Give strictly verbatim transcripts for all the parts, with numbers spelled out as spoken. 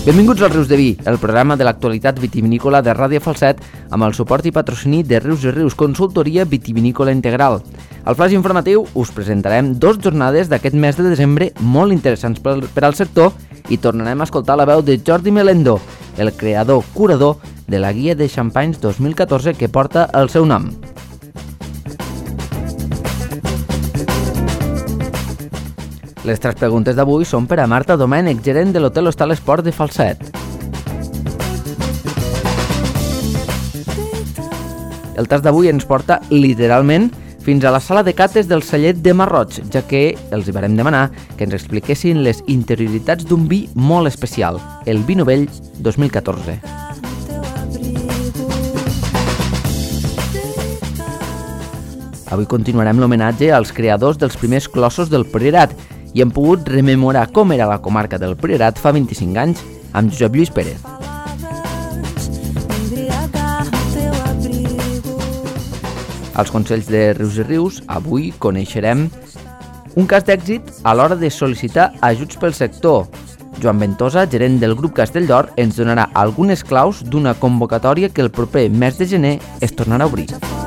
Benvinguts als Rius de Vi, el programa de l'actualitat vitivinícola de Ràdio Falset amb el suport i patrocini de Rius i Rius, consultoria vitivinícola integral. Al flaix informatiu us presentarem dos jornades d'aquest mes de desembre molt interessants per, per al sector i tornarem a escoltar la veu de Jordi Melendo, el creador, curador de la guia de xampanys dos mil catorze que porta el seu nom. Les tres preguntes d'avui són per a Marta Domènech, gerent de l'Hotel Hostal Esport de Falset. El tast d'avui ens porta literalment fins a la sala de cates del cellet de Marroig, ja que els hi varem demanar que ens expliquessin les interioritats d'un vi molt especial, el vi novell dos mil catorze. Avui continuarem l'homenatge als creadors dels primers clossos del Priorat i hem pogut rememorar com era la comarca del Priorat fa vint-i-cinc anys amb Josep Lluís Pérez. Als consells de Rius i Rius, avui coneixerem un cas d'èxit a l'hora de sol·licitar ajuts pel sector. Joan Ventosa, gerent del grup Castelldor, ens donarà algunes claus d'una convocatòria que el proper mes de gener es tornarà a obrir.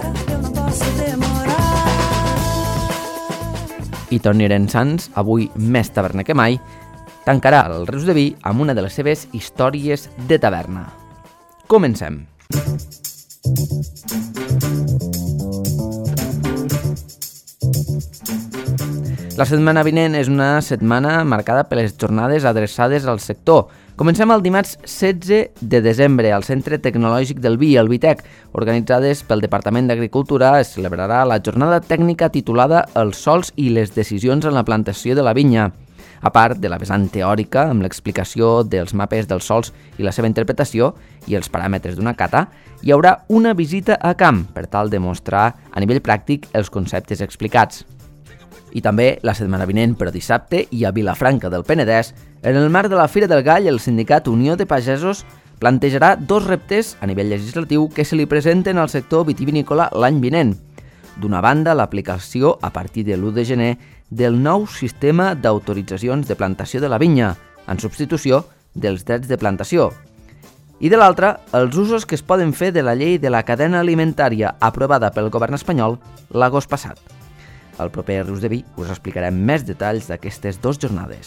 I Toni Arensans, avui més taverna que mai, tancarà el Rius de Vi amb una de les seves històries de taverna. Comencem! La setmana vinent és una setmana marcada per les jornades adreçades al sector. Comencem el dimarts setze de desembre al Centre Tecnològic del Vi, el Vitec. Organitzades pel Departament d'Agricultura, es celebrarà la jornada tècnica titulada Els sols i les decisions en la plantació de la vinya. A part de la vessant teòrica, amb l'explicació dels mapes dels sols i la seva interpretació i els paràmetres d'una cata, hi haurà una visita a camp per tal de mostrar a nivell pràctic els conceptes explicats. I també, la setmana vinent, però dissabte, i a Vilafranca del Penedès, en el marc de la Fira del Gall, el sindicat Unió de Pagesos plantejarà dos reptes a nivell legislatiu que se li presenten al sector vitivinícola l'any vinent. D'una banda, l'aplicació, a partir de l'u de gener, del nou sistema d'autoritzacions de plantació de la vinya, en substitució dels drets de plantació. I de l'altra, els usos que es poden fer de la llei de la cadena alimentària aprovada pel govern espanyol l'agost passat. Al proper Rius de Vi us explicarem més detalls d'aquestes dues jornades.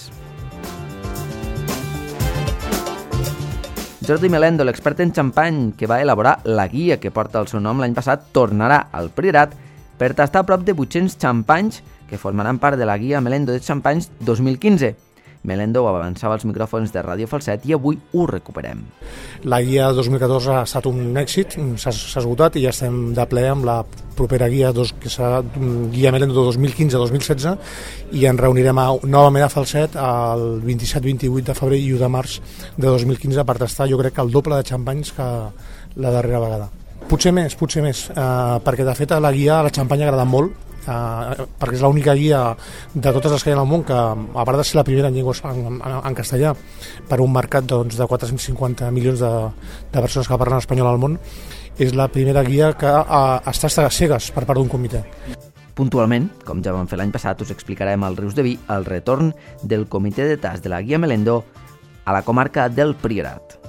Jordi Melendo, l'expert en xampany que va elaborar la guia que porta el seu nom l'any passat, tornarà al Priorat per tastar prop de vuit-cents xampanys que formaran part de la guia Melendo de xampanys dos mil quinze. Melendo ho avançava als micròfons de Ràdio Falset i avui ho recuperem. La guia dos mil catorze ha estat un èxit, s'ha esgotat i ja estem de ple amb la propera guia, dos, que serà guia Melendo dos mil quinze dos mil setze, i ens reunirem a, novament a Falset el vint-i-set vint i vuit de febrer i u de març de dos mil quinze per tastar, jo crec que el doble de xampanys que la darrera vegada. Potser més, potser més, eh, perquè de fet a la guia la xampanya ha agradat molt, Uh, perquè és l'única guia de totes les que hi ha al món que, a part de ser la primera en llengües en, en, en castellà per un mercat doncs, de quatre-cents cinquanta milions de, de persones que parlen espanyol al món, és la primera guia que uh, està a cegues per part d'un comitè. Puntualment, com ja vam fer l'any passat, us explicarem al Rius de Vi el retorn del comitè de tast de la guia Melendo a la comarca del Priorat.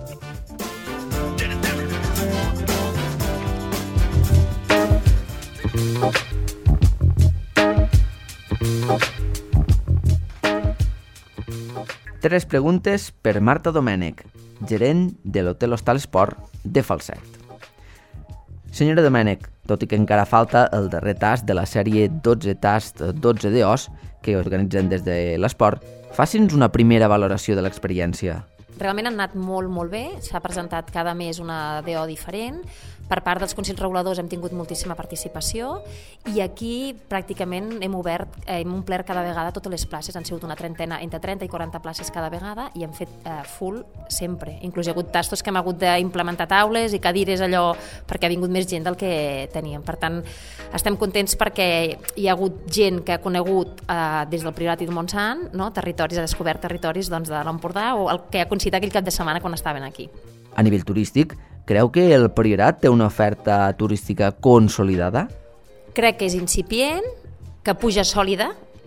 Tres preguntes per Marta Domènech, gerent de l'Hotel Hostal Esport de Falset. Senyora Domènech, tot i que encara falta el darrer tast de la sèrie dotze tast dotze D Os que organitzen des de l'esport, faci'ns una primera valoració de l'experiència. Realment han anat molt, molt bé. S'ha presentat cada mes una D O diferent. Per part dels consells reguladors hem tingut moltíssima participació i aquí pràcticament hem obert, hem omplert cada vegada totes les places. Han sigut una trentena, entre trenta i quaranta places cada vegada i hem fet eh, full sempre. Inclús hi ha hagut tastos que hem hagut d'implementar taules i cadires allò perquè ha vingut més gent del que teníem. Per tant, estem contents perquè hi ha hagut gent que ha conegut eh, des del Priorat i del Montsant, no? Territoris, ha descobert territoris doncs, de l'Empordà o el que ha coincidit aquell cap de setmana quan estaven aquí. A nivell turístic, creu que el Priorat té una oferta turística consolidada? Crec que és incipient, que puja sòlida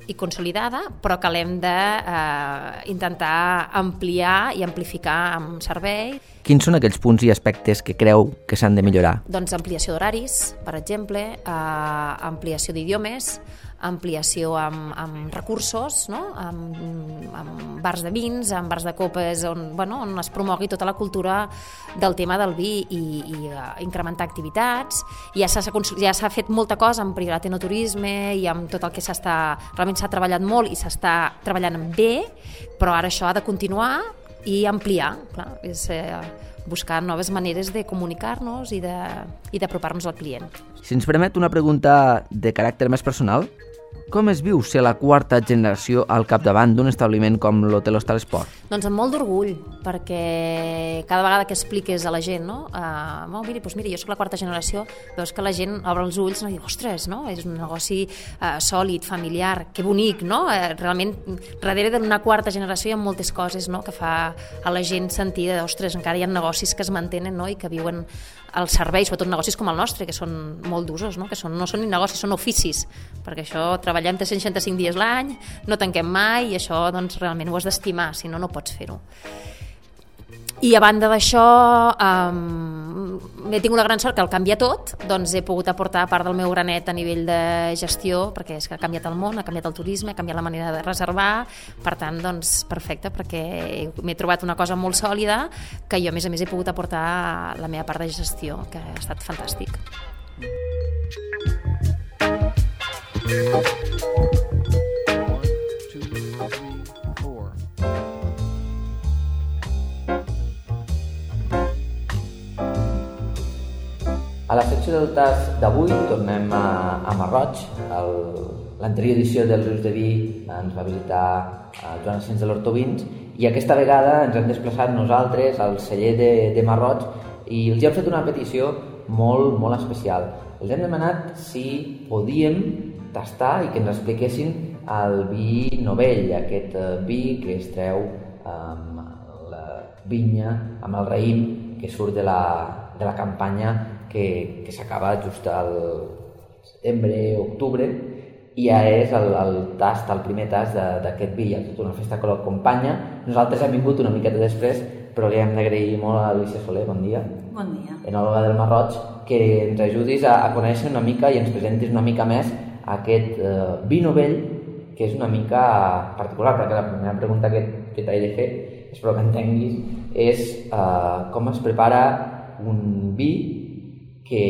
i consolidada, però que l'hem d'intentar eh, ampliar i amplificar amb servei. Quins són aquells punts i aspectes que creu que s'han de millorar? Doncs ampliació d'horaris, per exemple, eh, ampliació d'idiomes, ampliació amb, amb recursos, no? amb, amb bars de vins, amb bars de copes, on, bueno, on es promogui tota la cultura del tema del vi i, i uh, incrementar activitats. Ja s'ha ja s'ha fet molta cosa amb privat enoturisme i amb tot el que s'està... Realment s'ha treballat molt i s'està treballant bé, però ara això ha de continuar i ampliar. Clar, és eh, buscar noves maneres de comunicar-nos i d'apropar-nos al client. Si ens permet una pregunta de caràcter més personal, com es viu ser la quarta generació al capdavant d'un establiment com l'Hotel Hostal Esport? Doncs amb molt d'orgull, perquè cada vegada que expliques a la gent, no? Uh, oh, miri, doncs miri, jo soc la quarta generació, veus que la gent obre els ulls i diu, ostres, no? És un negoci uh, sòlid, familiar, que bonic, no? Uh, realment, darrere d'una quarta generació hi ha moltes coses, no?, que fa a la gent sentir, ostres, encara hi ha negocis que es mantenen, no?, i que viuen el servei, sobretot negocis com el nostre, que són molt d'usos, no? Que són, no són ni negocis, són oficis, perquè això treballem tres-cents seixanta-cinc dies l'any, no tanquem mai, i això doncs, realment ho has d'estimar, si no, no pots fer-ho. I a banda d'això, um, he tingut una gran sort que al canviar tot, doncs he pogut aportar part del meu granet a nivell de gestió, perquè és que ha canviat el món, ha canviat el turisme, ha canviat la manera de reservar, per tant, doncs, perfecte, perquè m'he trobat una cosa molt sòlida que jo, a més a més, he pogut aportar la meva part de gestió, que ha estat fantàstic. A la secció del tas d'avui tornem a, a Marroig. L'anterior edició del Rius de Vi ens va visitar el Joan Asens de l'Hortovins i aquesta vegada ens hem desplaçat nosaltres al celler de, de Marroig i els hem fet una petició molt, molt especial. Els hem demanat si podíem tastar i que ens expliquessin el vi novell, aquest vi que es treu amb la vinya, amb el raïm que surt de la, de la campanya que, que s'acaba just al setembre, octubre, i ja és el, el tast, el primer tast d'aquest vi. Hi ha tota una festa que l'acompanya. Nosaltres hem vingut una miqueta després, però li hem d'agrair molt a Alicia Soler, bon dia. Bon dia. Enòloga del Marroig, que ens ajudis a, a conèixer una mica i ens presentis una mica més aquest eh, vi novell, que és una mica particular, perquè la primera pregunta que, que t'he de fer, espero que entenguis, és eh, com es prepara un vi que,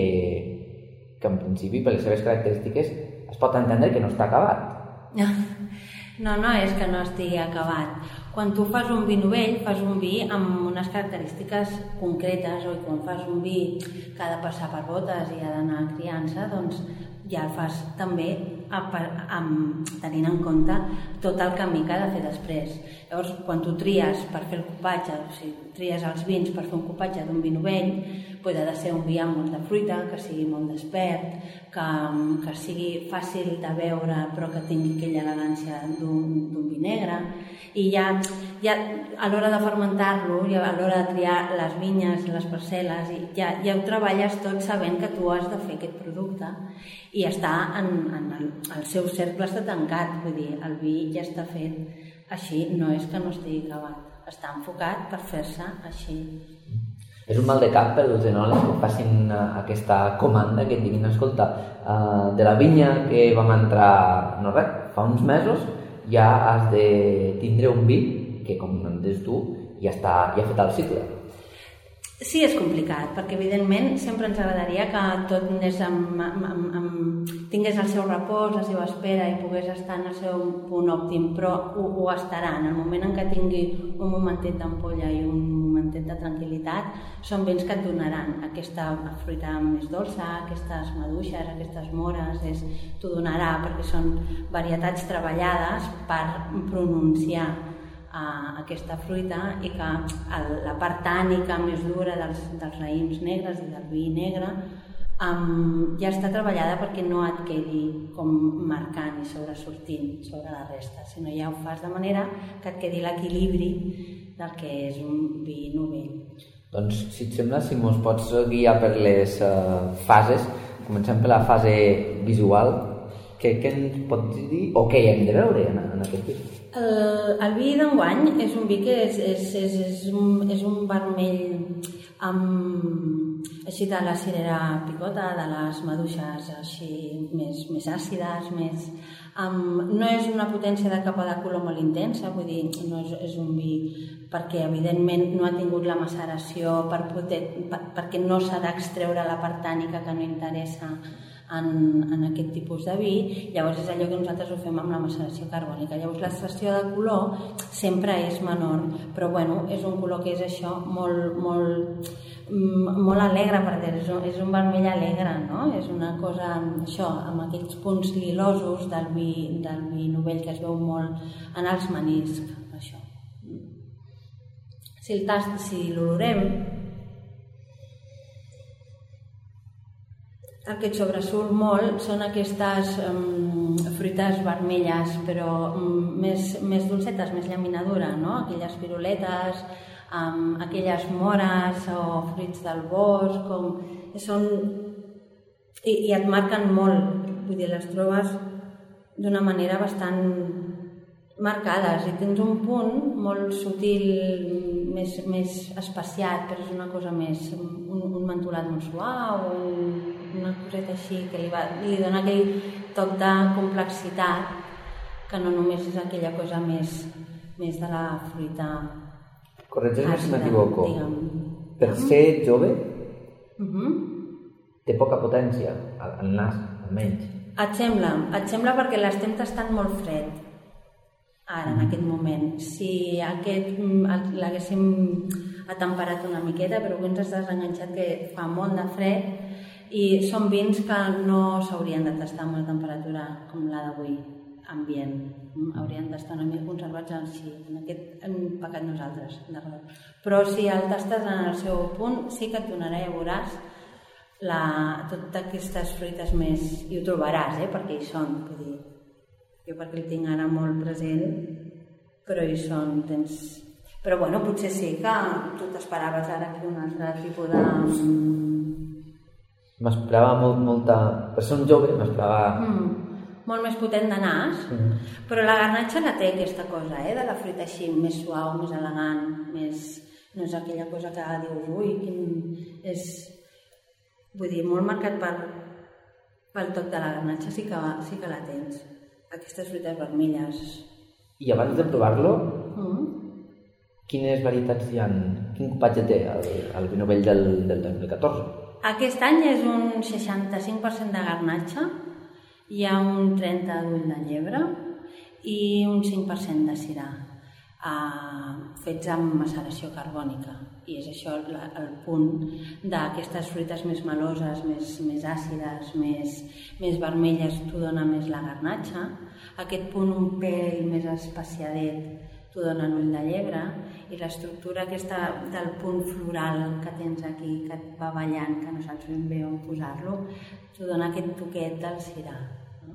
que en principi, per les seves característiques, es pot entendre que no està acabat. No, no és que no estigui acabat. Quan tu fas un vi novell, fas un vi amb unes característiques concretes, o quan fas un vi que ha de passar per botes i ha d'anar a criança, doncs ja el fas també amb, tenint en compte tot el camí que ha de fer després. Llavors, quan tu tries per fer el cupatge, o sigui, tries els vins per fer un cupatge d'un vi novell, doncs ha de ser un vi amb molta fruita, que sigui molt despert, que, que sigui fàcil de veure però que tingui aquella elegància d'un vi negre. I ja, ja a l'hora de fermentar-lo, ja a l'hora de triar les vinyes, les parcel·les, ja, ja ho treballes tot sabent que tu has de fer aquest producte i està en, en el, el seu cercle està tancat, vull dir, el vi ja està fet així, no és que no estigui acabat, està enfocat per fer-se així. És un mal de cap per als enòlegs que facin aquesta comanda, que et diguin, escolta, de la vinya que vam entrar, no res, fa uns mesos, ja has de tindre un vi que, com em dius tu, ja, està, ja ha fet el cicle. Sí, és complicat, perquè evidentment sempre ens agradaria que tot anés amb, amb, amb, amb, tingués el seu repòs, la seva espera i pogués estar en el seu punt òptim, però ho, ho estarà. En el moment en què tingui un momentet d'ampolla i un momentet de tranquil·litat, són vins que et donaran aquesta fruita més dolça, aquestes maduixes, aquestes mores, t'ho donarà perquè són varietats treballades per pronunciar a aquesta fruita i que la part tànica més dura dels, dels raïms negres i del vi negre um, ja està treballada perquè no et quedi com marcant i sobresortint sobre la resta, sinó ja ho fas de manera que et quedi l'equilibri del que és un vi novell. Doncs, si et sembla, si mos pots guiar per les uh, fases, comencem per la fase visual. Què, què ens pots dir o què hi hem de veure en, en aquest vi? El, el vi d'enguany és un vi que és, és, és, és, un, és un vermell amb, així de la cirera picota, de les maduixes així més, més àcides, més, um, no és una potència de capa de color molt intensa, vull dir, no és, és un vi perquè evidentment no ha tingut la maceració per poder, per, perquè no s'ha d'extreure la part tànica que no interessa En, en aquest tipus de vi, llavors és allò que nosaltres ho fem amb la maceració carbònica. Llavors l'extracció de color sempre és menor, però bueno, és un color que és això, molt, molt, molt alegre, per dir, és un, és un vermell alegre, no? És una cosa, això, amb aquells punts lilosos del vi, del vi novell que es veu molt en els maniscs, això. Si el tast, si l'olorem, el que et sobresurt molt són aquestes um, fruites vermelles, però um, més, més dolcetes, més llaminadura, no? Aquelles piruletes, um, aquelles mores o fruits del bosc, com... són... I, i et marquen molt, vull dir, les trobes d'una manera bastant marcades i tens un punt molt sutil, més, més espaciat, però és una cosa més, un, un mentolat molt suau, un, una coseta així que li, va, li dona aquell toc de complexitat que no només és aquella cosa més, més de la fruita. Corregeix-me si m'equivoco. Per ser jove, uh-huh. té poca potència, al nas, almenys. Et sembla, et sembla perquè l'estem tastant molt fred, ara, en aquest moment. Si aquest l'haguéssim atemperat una miqueta, però avui ens has enganxat que fa molt de fred i són vins que no s'haurien de tastar amb una temperatura com la d'avui, ambient. Haurien d'estar una mica conservats així, en aquest hem pecat nosaltres. Però si el tastes en el seu punt, sí que et donarà, ja veuràs, la, totes aquestes fruites més, i ho trobaràs, eh, perquè hi són, vull dir, jo perquè el tinc ara molt present, però hi són, tens... Però bueno, potser sí que tu t'esperaves ara que un altre tipus de... M'esperava molt, molta... Per ser un jove, m'esperava... Mm, molt més potent de nas, mm. però la garnatxa la té aquesta cosa, eh, de la fruita així, més suau, més elegant, més... No és aquella cosa que dius, ui, quin... És... Vull dir, molt marcat per, pel toc de la garnatxa, sí que, sí que la tens. Aquestes fruites vermelles. I abans de provar-lo, mm. quines varietats hi ha? Quin cupatge té el, el vi novell del, del dos mil catorze? Aquest any és un seixanta-cinc per cent de garnatxa, hi ha un trenta per cent d'ull de llebre i un cinc per cent de cirà, eh, fets amb maceració carbònica. I és això la, el punt d'aquestes fruites més meloses, més, més àcides, més, més vermelles, t'ho dona més la garnatxa. Aquest punt un pèl més espaciadet t'ho dona l'ull de llebre, i l'estructura aquesta del punt floral que tens aquí, que et va ballant, que no saps ben bé on posar-lo, t'ho dona aquest toquet del cirà. No?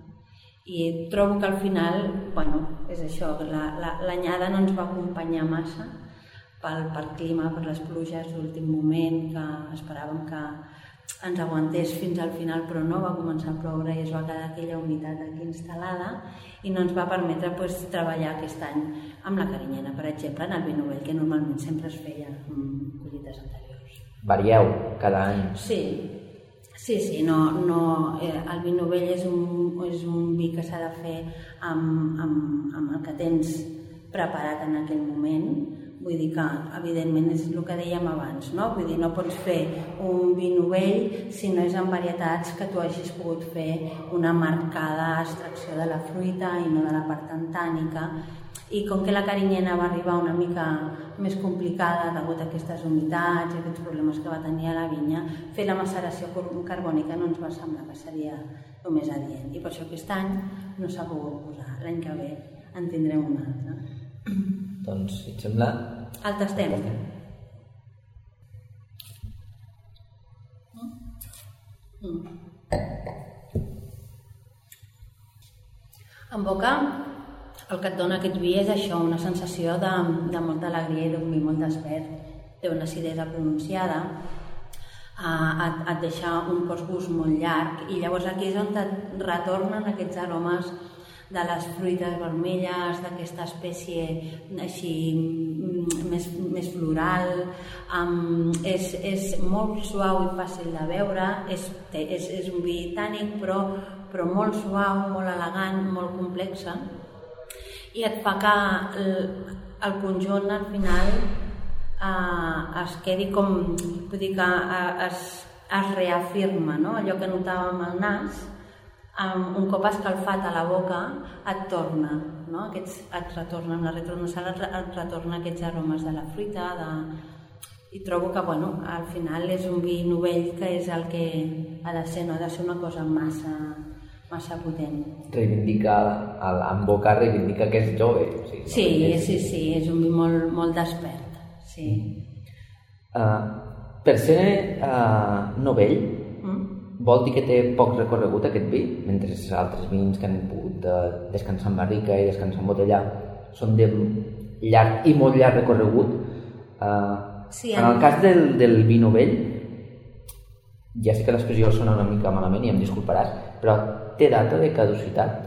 I trobo que al final, bueno, és això, l'anyada no ens va acompanyar massa pel, pel clima, per les pluges d'últim moment, que esperàvem que ens aguantés fins al final, però no, va començar a ploure i es va quedar aquella humitat aquí instal·lada i no ens va permetre pues, treballar aquest any amb la carinyena, per exemple, en el vi novell, que normalment sempre es feia en collites anteriors. Varieu cada any? Sí, sí, sí, no, no, eh, el vi novell és un, és un vi que s'ha de fer amb, amb, amb el que tens preparat en aquell moment. Vull dir que, evidentment, és el que dèiem abans, no? Vull dir, no pots fer un vi novell si no és en varietats que tu hagis pogut fer una marcada extracció de la fruita i no de la part tantànica. I com que la carinyena va arribar una mica més complicada degut a aquestes humitats i aquests problemes que va tenir a la vinya, fer la maceració carbònica no ens va semblar que seria el més adient. I per això aquest any no s'ha pogut posar. L'any que ve en tindrem un altre. Doncs, si et sembla... El tastem. Mm. En boca, el que et dona aquest vi és això, una sensació de, de molta alegria i d'un vi molt despert. Té una acidesa pronunciada, uh, et, et deixa un postgust molt llarg, i llavors aquí és on et retornen aquests aromes de les fruites vermelles, d'aquesta espècie així més, més floral. Um, és, és molt suau i fàcil de beure, és, és, és un vi tànic però, però molt suau, molt elegant, molt complexa, i et fa que el, el conjunt al final uh, es quedi com, vull dir que uh, es, es reafirma, no? Allò que notàvem al nas, Um, un cop escalfat a la boca et torna, no? Aquests, et retorna, la retronasal et, et retorna aquests aromes de la fruita, de... i trobo que bueno, al final és un vi novell que és el que ha de ser, no ha de ser una cosa massa, massa potent. Reivindica, en boca reivindica que és jove. O sigui, no sí, és... sí, sí, és un vi molt, molt despert. Sí. Uh, per ser uh, novell, mm? vol dir que té poc recorregut aquest vi, mentre els altres vins que han pogut uh, descansar en barrica i descansar en botella són de llarg i molt llarg recorregut. Uh, sí, en el cas del, del vi novell, ja sé que l'expressió sona una mica malament i em disculparàs, però té data de caducitat?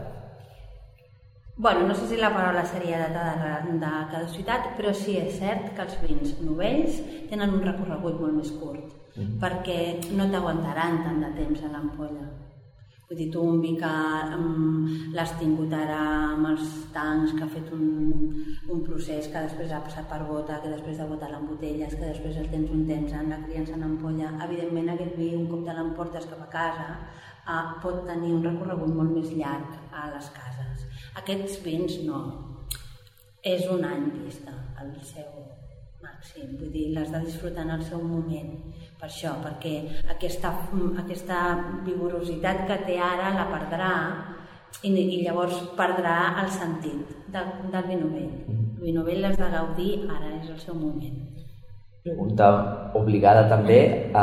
Bueno, no sé si la paraula seria data de, de caducitat, però sí és cert que els vins novells tenen un recorregut molt més curt, mm. perquè no t'aguantaran tant de temps a l'ampolla. Vull dir, tu un vi que um, l'has tingut ara amb els tancs, que ha fet un, un procés, que després ha passat per bota, que després de botar-la en botelles, que després el tens un temps en la criança en ampolla, evidentment aquest vi, un cop te l'emportes cap a casa, uh, pot tenir un recorregut molt més llarg a les cases. Aquests vins no. És un any vista el seu màxim, vull dir, l'has de disfrutar en el seu moment. Per això, perquè aquesta, aquesta vigorositat que té ara la perdrà i, i llavors perdrà el sentit del, del vi novell. El vi novell l'has de gaudir, ara és el seu moment. Pregunta obligada també a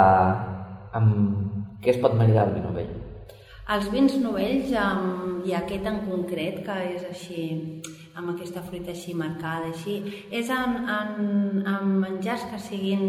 amb què es pot maridar el vi novell? Els vins novells, um, i aquest en concret, que és així, amb aquesta fruita així marcada, així, és en, en, en menjars que siguin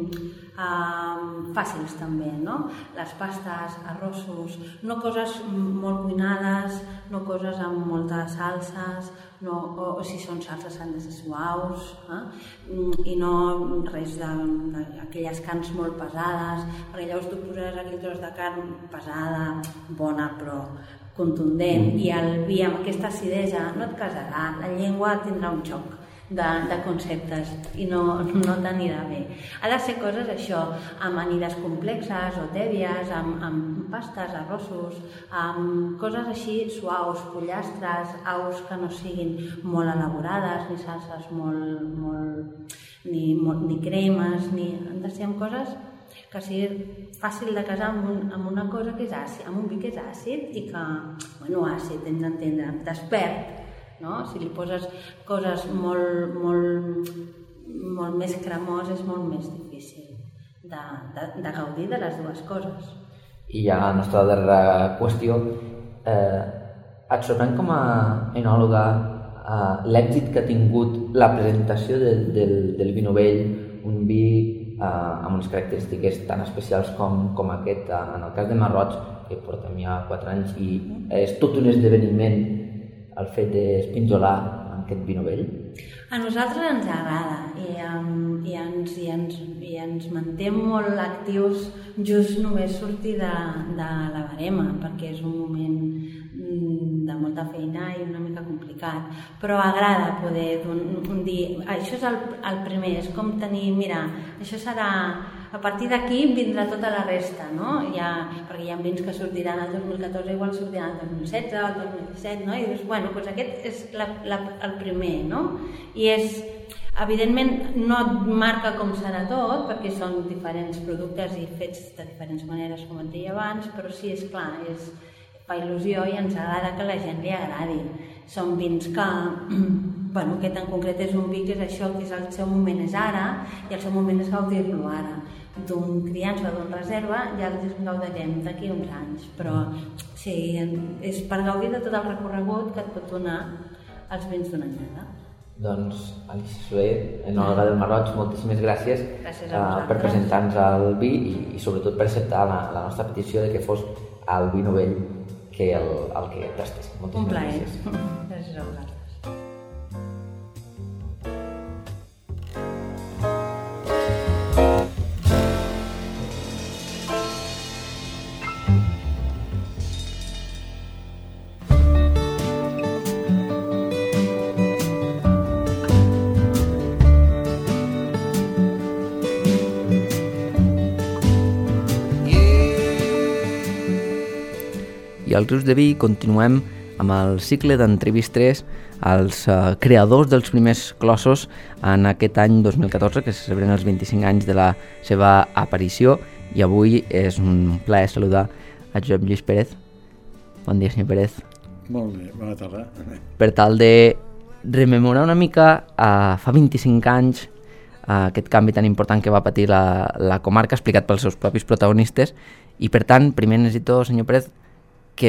um, fàcils també, no? Les pastes, arrossos, no coses molt cuinades, no coses amb moltes salses, no, o, o si són salses han de ser suaus, eh? I no res d'aquelles carns molt pesades, perquè llavors tu posaràs aquell tros de carn pesada, bona però contundent, i el vi amb aquesta acidesa no et casarà, la llengua tindrà un xoc de, de conceptes i no, no t'anirà bé. Ha de ser coses això, amb amanides complexes o tèbies, amb, amb pastes, arrossos, amb coses així suaus, pollastres, aus que no siguin molt elaborades, ni salses molt, molt, ni, molt, ni cremes, ni, han de ser amb coses que sigui fàcil de casar amb, un, amb una cosa que és àcid, amb un vi que és àcid i que, bueno, àcid, tens d'entendre, despert, no? Si li poses coses molt, molt, molt més cremoses és molt més difícil de, de, de gaudir de les dues coses. I ja la nostra darrera qüestió, eh, et sorprèn com a enòloga eh, l'èxit que ha tingut la presentació de, del, del vi novell, un vi Uh, amb unes característiques tan especials com, com aquest, uh, en el cas de Marroig, que portem ja quatre anys i és tot un esdeveniment el fet d'espinjolar aquest vi novell? A nosaltres ens agrada i, um, i, ens, i, ens, i ens manté molt actius just només sortir de, de la barema, perquè és un moment de molta feina i una mica complicat, però agrada poder un, un dir, això és el, el primer, és com tenir, mira, això serà, a partir d'aquí vindrà tota la resta, no? Ja, perquè hi ha vins que sortiran el dos mil catorze, igual sortiran el dos mil setze, el dos mil disset, no? I dius, bueno, doncs aquest és la, la, el primer, no? I és, evidentment, no et marca com serà tot, perquè són diferents productes i fets de diferents maneres, com et deia abans, però sí, és clar, és fa il·lusió i ens agrada que la gent li agradi. Són vins que, bueno, aquest en concret és un vi que és això, que és el seu moment és ara i el seu moment és gaudir-lo ara. D'un criança o d'un reserva ja el gaudirem d'aquí uns anys, però sí, és per gaudir de tot el recorregut que et pot donar els vins d'una anyada. Doncs, Alicia Soler, en Olga del Marroig, moltíssimes gràcies, gràcies uh, per presentar-nos el vi i, i sobretot per acceptar la, la nostra petició de que fos el vi novell que el, el que tastes. Un plaer. Gràcies a vosaltres. I al Rius de Vi continuem amb el cicle d'entrevistes als uh, creadors dels primers clossos en aquest any dos mil catorze, que se celebren els vint-i-cinc anys de la seva aparició, i avui és un plaer saludar a Josep Lluís Pérez. Bon dia, senyor Pérez. Molt bé, bona tarda. Per tal de rememorar una mica uh, fa vint-i-cinc anys uh, aquest canvi tan important que va patir la, la comarca, explicat pels seus propis protagonistes, i per tant, primer necessito, senyor Pérez, que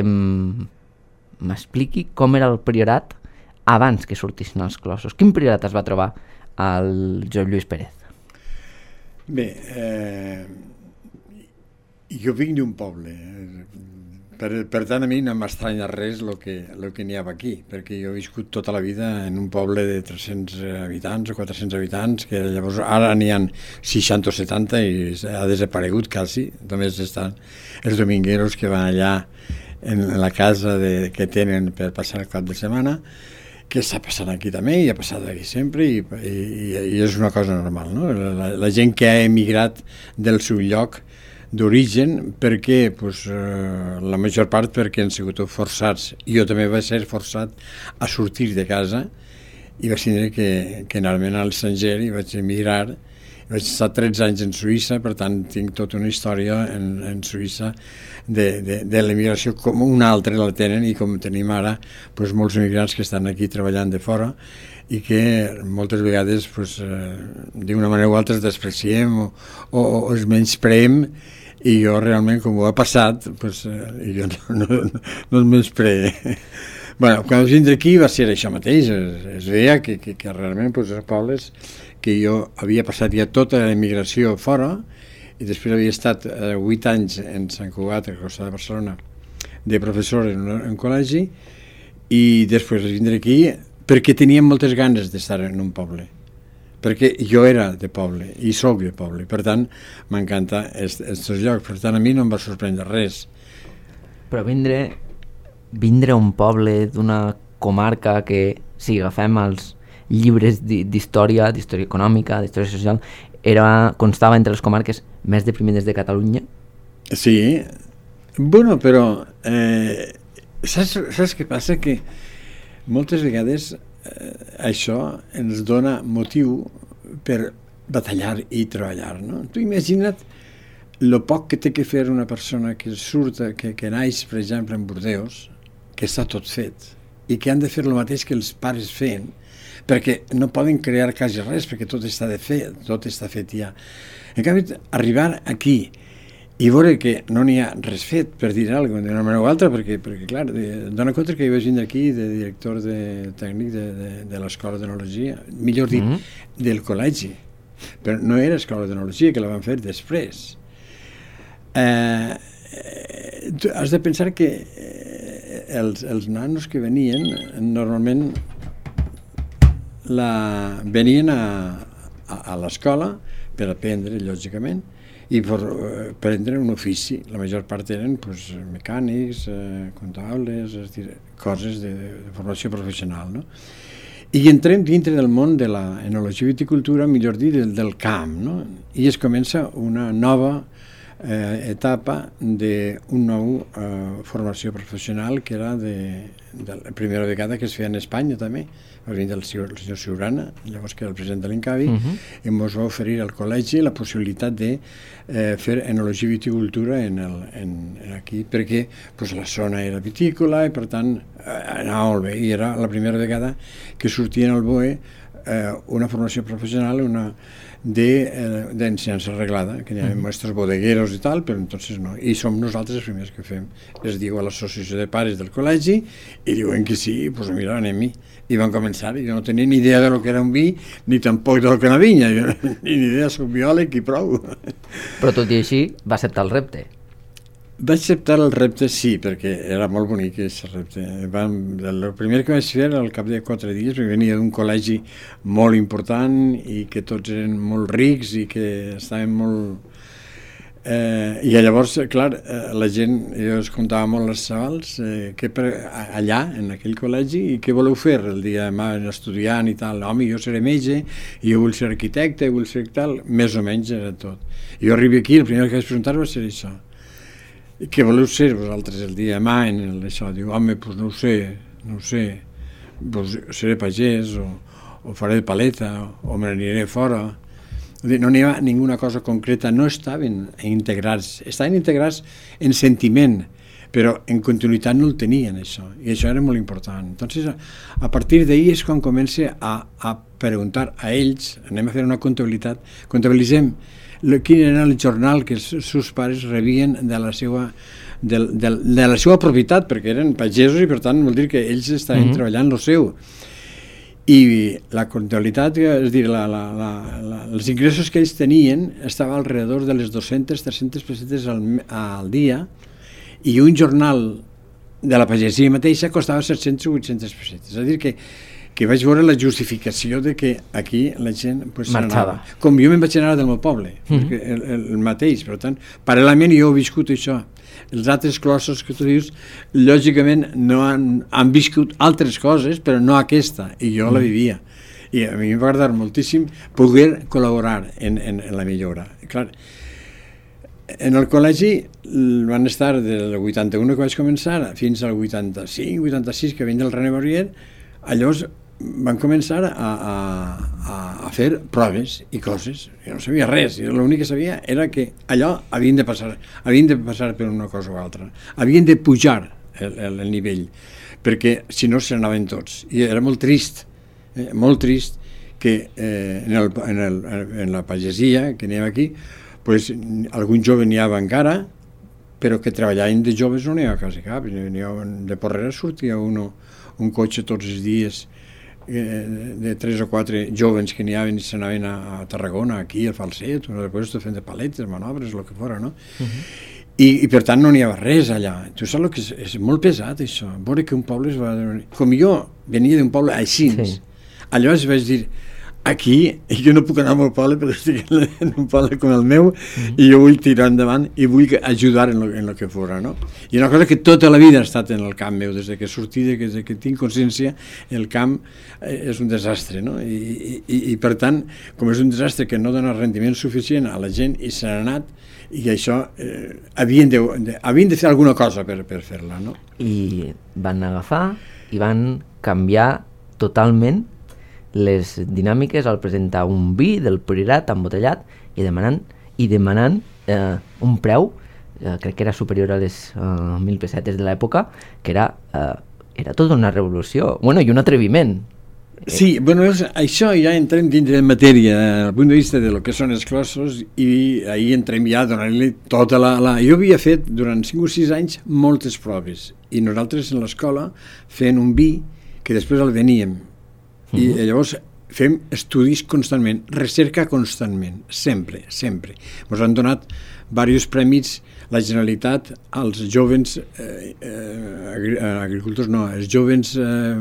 m'expliqui com era el priorat abans que sortissin els clossos. Quin priorat es va trobar el Josep Lluís Pérez? Bé, eh, jo vinc d'un poble, per, per tant a mi no m'estranya res el que, lo que n'hi ha aquí, perquè jo he viscut tota la vida en un poble de tres-cents habitants o quatre-cents habitants, que llavors ara n'hi ha seixanta o setanta i ha desaparegut quasi, només estan els domingueros que van allà en la casa de, que tenen per passar el cap de setmana, que està passant aquí també i ha passat aquí sempre i, i, i és una cosa normal, no? La, la gent que ha emigrat del seu lloc d'origen perquè, pues, eh, la major part perquè han sigut forçats, i jo també vaig ser forçat a sortir de casa i vaig tindre que, que anar-me'n a l'estranger i vaig emigrar. Vaig estar tretze anys en Suïssa, per tant tinc tota una història en, en Suïssa de, de, de l'emigració com una altra la tenen i com tenim ara pues, molts emigrants que estan aquí treballant de fora i que moltes vegades pues, eh, d'una manera o altra es despreciem o, o, o es menyspreem, i jo realment com ho ha passat pues, eh, jo no, no, no, no es menyspreé. Bueno, quan vindre aquí va ser això mateix, es, es veia que, que, que realment pues, els pobles que jo havia passat ja tota l'emigració fora i després havia estat vuit eh, anys en Sant Cugat, a Costa de Barcelona, de professor en un col·legi, i després vindre aquí perquè tenia moltes ganes d'estar en un poble, perquè jo era de poble i soc de poble, per tant m'encanta aquests llocs, per tant a mi no em va sorprendre res. Però vindre, vindre a un poble d'una comarca que, si agafem els llibres d'història, d'història econòmica, d'història social, era, constava entre les comarques més deprimides de Catalunya? Sí, bueno, però eh, saps, saps què passa? Que moltes vegades eh, això ens dona motiu per batallar i treballar, no? Tu imagina't el poc que té que fer una persona que surt, que, que naix, per exemple, en Bordeus, que està tot fet, i que han de fer el mateix que els pares feien, perquè no poden crear quasi res, perquè tot està de fet, tot està fet ja. En canvi, arribar aquí i veure que no n'hi ha res fet, per dir alguna cosa d'una manera o altra, perquè, perquè clar, de, dona compte que jo vaig vindre aquí de director de, tècnic de, de, de l'Escola d'Enologia, millor dit, mm-hmm. del col·legi, però no era Escola d'Enologia, que la van fer després. Eh, tu has de pensar que eh, els, els nanos que venien, normalment, La, venien a, a, a l'escola per aprendre, lògicament, i per uh, prendre un ofici. La major part eren pues, mecànics, eh, comptables, és dir, coses de, de formació professional, no? I entrem dintre del món de la enologia i viticultura, millor dir, del, del camp, no? I es comença una nova eh, etapa d'una nova eh, formació professional que era de, de la primera vegada que es feia en Espanya també. Va venir el senyor Siurana, llavors que era el president de l'Incavi, uh-huh. i ens va oferir al col·legi la possibilitat de eh, fer enologia i viticultura en el, en, en aquí, perquè pues, la zona era vitícola i per tant eh, anava molt bé, i era la primera vegada que sortien al B O E eh, una formació professional, una de, eh, d'ensenyança reglada, que hi ha mm. mestres bodegueros i tal, però entonces no. I som nosaltres els primers que fem. Es diu a l'associació de pares del col·legi i diuen que sí, doncs pues mira, anem-hi. I van començar, i jo no tenia ni idea de lo que era un vi, ni tampoc de lo que era una vinya, jo, ni idea, soc biòleg i prou. Però tot i així va acceptar el repte. Vaig acceptar el repte, sí, perquè era molt bonic aquest repte. Vam, el primer que vaig fer al cap de quatre dies, perquè venia d'un col·legi molt important i que tots eren molt rics i que estaven molt... Eh, I llavors, clar, eh, la gent, jo es comptava molt les xavals, eh, que per, allà, en aquell col·legi, i què voleu fer el dia demà estudiant i tal? Home, jo seré metge, jo vull ser arquitecte, vull ser tal, més o menys era tot. I jo arribo aquí, el primer que vaig preguntar va ser això. Què voleu ser vosaltres el dia demà en el, això? Diu, home, doncs no ho sé, no ho sé, pues seré pagès o, o faré de paleta o, o me n'aniré fora. No n'hi ha ninguna cosa concreta, no estaven integrats, estaven integrats en sentiment, però en continuïtat no el tenien, això, i això era molt important. Entonces, a, a partir d'ahir és quan comença a, a preguntar a ells, anem a fer una comptabilitat, comptabilitzem quin era el jornal que els seus pares rebien de la seva, de, de, de la seva propietat, perquè eren pagesos i per tant vol dir que ells estaven mm-hmm. treballant el seu. I la comptabilitat, és dir, la, la, la, la, els ingressos que ells tenien estava alrededor de les dues-centes a tres-centes pessetes al, al dia, i un jornal de la pagesia mateixa costava set-centes o vuit-centes pessetes. És a dir, que que vaig veure la justificació de que aquí la gent pues, marxava. Com jo me'n vaig anar del meu poble, mm-hmm. el, el, el mateix, per tant, paral·lelament jo he viscut això. Els altres clossos que tu dius, lògicament no han, han viscut altres coses, però no aquesta, i jo mm. la vivia. I a mi em va agradar moltíssim poder col·laborar en, en, en la millora. Clar, en el col·legi van estar del vuitanta-u que vaig començar fins al vuitanta-cinc, vuitanta-sis, que venia el René Barrier. Llavors van començar a, a, a fer proves i coses. Jo no sabia res, l'únic que sabia era que allò havien de passar, havien de passar per una cosa o altra. Havien de pujar el, el, el nivell, perquè si no se n'anaven tots. I era molt trist, eh, molt trist que eh, en, el, en, el, en la pagesia que anem aquí, pues, algun jove n'hi havia encara, però que treballaven de joves no n'hi havia quasi cap. N'hi havia, de Porrera sortia uno, un cotxe tots els dies eh, de tres o quatre jovens que n'hi havien i s'anaven a, a Tarragona, aquí, al Falset, o després fent de paletes, manobres, el que fora, no? Uh-huh. I, I per tant no n'hi havia res allà. Tu saps el que és? És molt pesat, això. Veure que un poble es va... Com jo venia d'un poble així, sí. Llavors vaig dir, aquí, jo no puc anar al meu poble perquè estic en un poble com el meu mm-hmm. i jo vull tirar endavant i vull ajudar en lo, en lo que fora, no? I una cosa que tota la vida ha estat en el camp meu, des que sortí, des que tinc consciència, el camp és un desastre, no? I, i, i per tant, com és un desastre que no dona rendiment suficient a la gent i se n'ha anat, i això eh, havien, de, de, havien de fer alguna cosa per, per fer-la, no? I van agafar i van canviar totalment les dinàmiques al presentar un vi del Priorat embotellat i demanant, i demanant eh, un preu, eh, crec que era superior a les eh, mil pessetes de l'època, que era, eh, era tota una revolució, bueno, i un atreviment. Sí, bueno, això ja entrem dintre de matèria, del punt de vista de lo que són els clossos, i ahir entrem ja a donar-li tota la, la... Jo havia fet durant cinc o sis anys moltes proves, i nosaltres en l'escola fent un vi que després el veníem, i llavors fem estudis constantment, recerca constantment, sempre, sempre. Ens han donat diversos premis, la Generalitat, als jovens eh, eh, agricultors, no, els jovens, eh,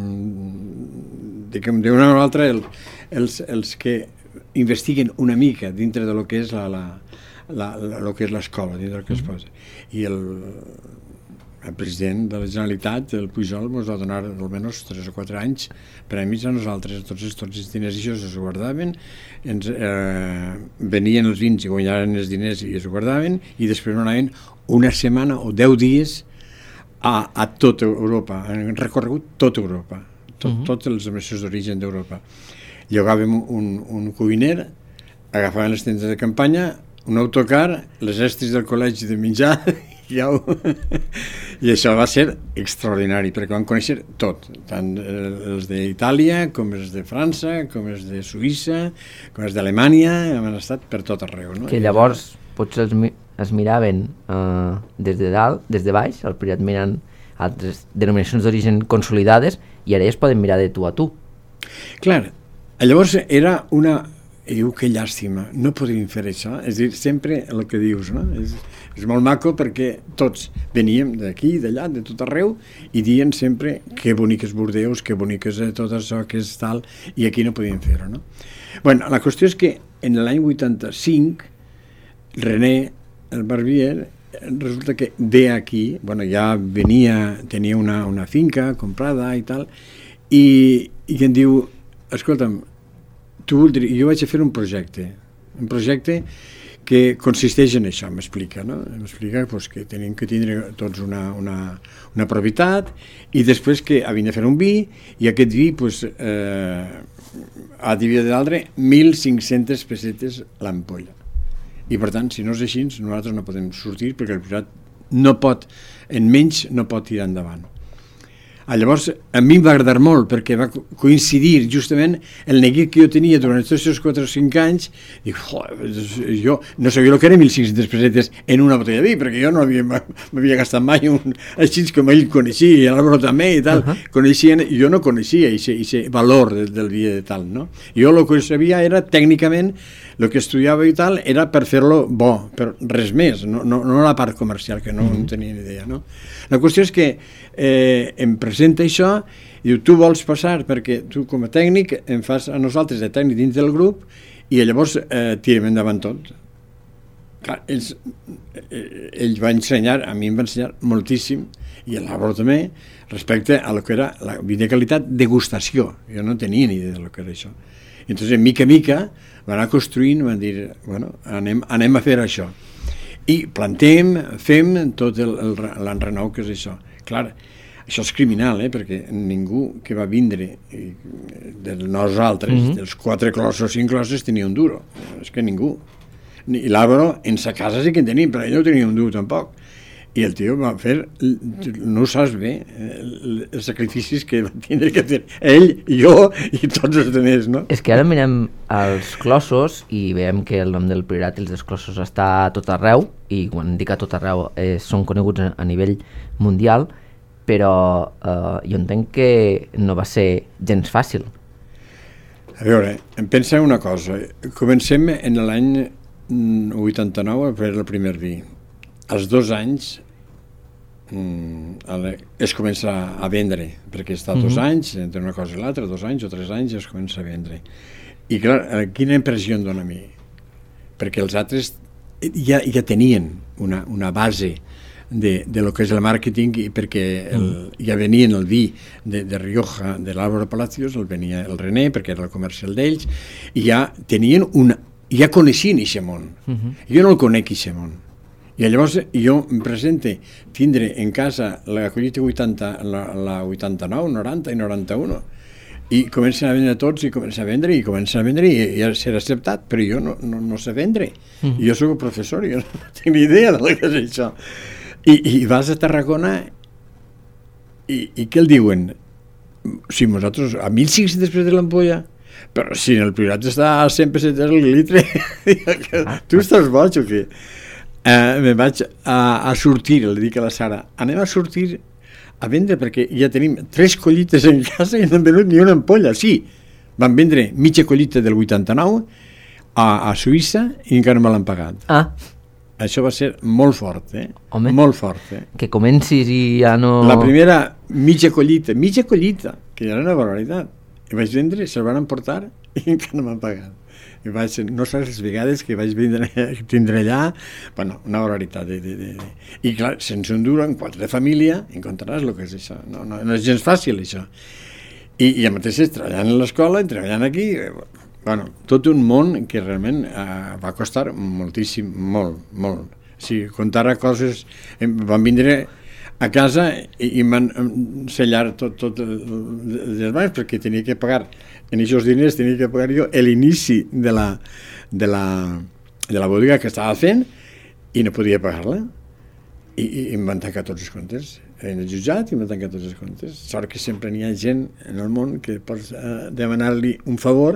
d'una o altra, el, els, els que investiguen una mica dintre de lo que és la, la, la, la, lo que és l'escola, dintre del que es posa. I el... el president de la Generalitat, el Pujol, ens va donar almenys tres o quatre anys premis a nosaltres, tots, tots els diners i això es guardaven, ens, eh, venien els vins i guanyaven els diners i es guardaven, i després anaven una setmana o deu dies a, a tota Europa, han recorregut tota Europa, tot, uh-huh. tots els mesos d'origen d'Europa. Llogàvem un, un cuiner, agafaven les tendes de campanya, un autocar, les estris del col·legi de menjar, I això va ser extraordinari, perquè van conèixer tot, tant els d'Itàlia, com els de França, com els de Suïssa, com els d'Alemanya, han estat per tot arreu. No? Que llavors potser els, es miraven eh, des de dalt, des de baix, al Priorat miren altres denominacions d'origen consolidades, i ara es poden mirar de tu a tu. Clar, llavors era una... I diu, que llàstima, no podríem fer això. És a dir, sempre el que dius, no? És, és molt maco perquè tots veníem d'aquí, d'allà, de tot arreu, i dien sempre que boniques Bordeus, que boniques tot això, que és tal, i aquí no podíem fer-ho, no? Bueno, la qüestió és que en l'any vuitanta-cinc, René, el barbier, resulta que ve aquí, bueno, ja venia, tenia una, una finca comprada i tal, i, i em diu, escolta'm, tu voldria, jo vaig a fer un projecte, un projecte que consisteix en això, m'explica, no? M'explica pues, que tenim que tindre tots una, una, una propietat i després que havien de fer un vi i aquest vi pues, eh, ha de valdre mil cinc-centes pessetes l'ampolla. I per tant, si no és així, nosaltres no podem sortir perquè el privat no pot, en menys no pot tirar endavant. Ah, llavors, a mi em va agradar molt perquè va coincidir justament el neguit que jo tenia durant tots aquests quatre o cinc anys. Dic, jo no sabia el que eren mil cinc-centes pessetes en una botella de vi, perquè jo no m'havia gastat mai un, així com ell coneixia, i l'Àlvaro també i tal, uh -huh. coneixien, jo no coneixia aquest valor del, del vi de tal, no? Jo el que sabia era, tècnicament, el que estudiava i tal, era per fer-lo bo, però res més, no, no, no la part comercial, que no, uh -huh. no tenia ni idea, no? La qüestió és que eh, em presenta això i diu, tu vols passar perquè tu com a tècnic em fas a nosaltres de tècnic dins del grup i llavors eh, tirem endavant tot. Clar, ells, eh, ell va ensenyar, a mi em va ensenyar moltíssim, i l'Àlvaro també, respecte a lo que era la vida de qualitat degustació. Jo no tenia ni idea de lo que era això. I entonces, mica a mica, van anar construint, van dir, bueno, anem, anem a fer això. I plantem, fem tot l'enrenou que és això. Clar, això és criminal, eh? Perquè ningú que va vindre i, de nosaltres, mm-hmm. dels quatre clossos o cinc clossos, tenia un duro. És que ningú. I l'Àlvaro, en sa casa sí que en tenim, però ell no tenia un duro tampoc. I el tio va fer, no ho saps bé, els sacrificis que va tindre que fer ell, jo i tots els altres, no? És que ara mirem els clossos i veiem que el nom del priorat i els clossos està a tot arreu, i quan dic a tot arreu eh, són coneguts a, a nivell mundial, però eh, jo entenc que no va ser gens fàcil. A veure, em pensa una cosa, comencem en l'any vuitanta-nou a fer el primer vi. Als dos anys mm, es comença a vendre, perquè està dos mm-hmm. anys, entre una cosa i l'altra, dos anys o tres anys es comença a vendre. I clar, quina impressió em dona a mi? Perquè els altres ja, ja tenien una, una base de, de lo que és el màrqueting, i perquè el, mm. ja venien el vi de, de Rioja, de l'Àlvaro Palacios, el venia el René, perquè era el comercial d'ells, i ja tenien una, ja coneixien aquest món. Mm-hmm. Jo no el conec, aquest món. I llavors jo em presente tindre en casa la collita vuitanta, la, la vuitanta-nou, noranta i noranta-un, i comencen a vendre tots i comencen a vendre i comencen a vendre i ja serà acceptat, però jo no, no, no sé vendre. Mm. Jo soc professor, jo no tinc ni idea del que és això. I, i vas a Tarragona i, i què el diuen? Si nosaltres a mil cinc-cents després de l'ampolla, però si el priorat està a cent pessetes el litre, tu estàs boig o què? Uh, me vaig a, a sortir, li dic a la Sara, anem a sortir a vendre perquè ja tenim tres collites en casa i no han venut ni una ampolla. Sí, van vendre mitja collita del vuitanta-nou a, a Suïssa i encara no me l'han pagat. Ah. Això va ser molt fort, eh? Home, molt fort, eh? Que comencis i ja no... La primera mitja collita, mitja collita, que ja era una barbaritat. I vaig vendre, se'l van emportar i encara no m'han pagat. I vaig, no saps les vegades que vaig vindre, tindre allà, bueno, una barbaritat. De, de, de. I clar, sense un duro, en quatre de família, encontraràs el que és això. No, no, no és gens fàcil, això. I, i a mateix, treballant a l'escola, treballant aquí, bueno, tot un món que realment eh, va costar moltíssim, molt, molt. Si contara coses, van vindre a casa i, i van sellar tot, tot les mans perquè tenia que pagar, en aquests diners tenia que pagar jo l'inici de la, de la, de la botiga que estava fent i no podia pagar-la. I, i em van tancar tots els comptes. en el jutjat i m'ha tancat tots els comptes. Sort que sempre n'hi ha gent en el món que pots uh, demanar-li un favor,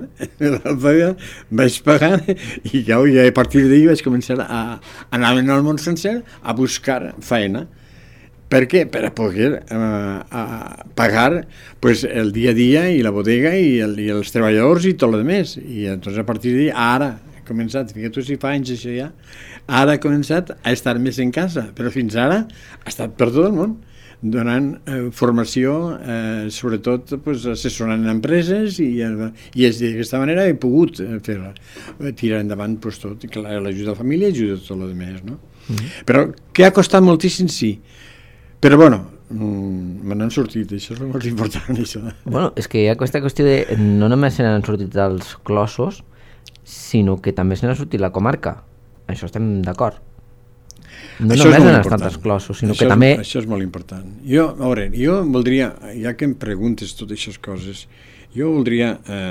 vaig pagar i ja, ja a partir d'ahir vaig començar a, a anar en el món sencer a buscar feina. Per què? Per a poder uh, a pagar pues, el dia a dia i la bodega i, el, i els treballadors i tot el més. I entonces a partir d'ahir, ara he començat, fíjate si fa anys això ja, ara he començat a estar més en casa, però fins ara ha estat per tot el món, donant eh, formació, eh, sobretot pues, assessorant empreses i, i d'aquesta manera he pogut fer tirar endavant pues, tot, l'ajuda a la família i ajuda a tot el més, no? Mm-hmm. Però que ha costat moltíssim, sí. Però bueno, mm, me n'han sortit, això és el més important. Això. Bueno, és que hi ha aquesta qüestió de no només se n'han sortit els clossos, sinó que també se n'ha sortit la comarca. Això estem d'acord. No això només han estat exclosos, sinó això que és, també... Això és molt important. Jo, a veure, jo voldria, ja que em preguntes totes aquestes coses, jo voldria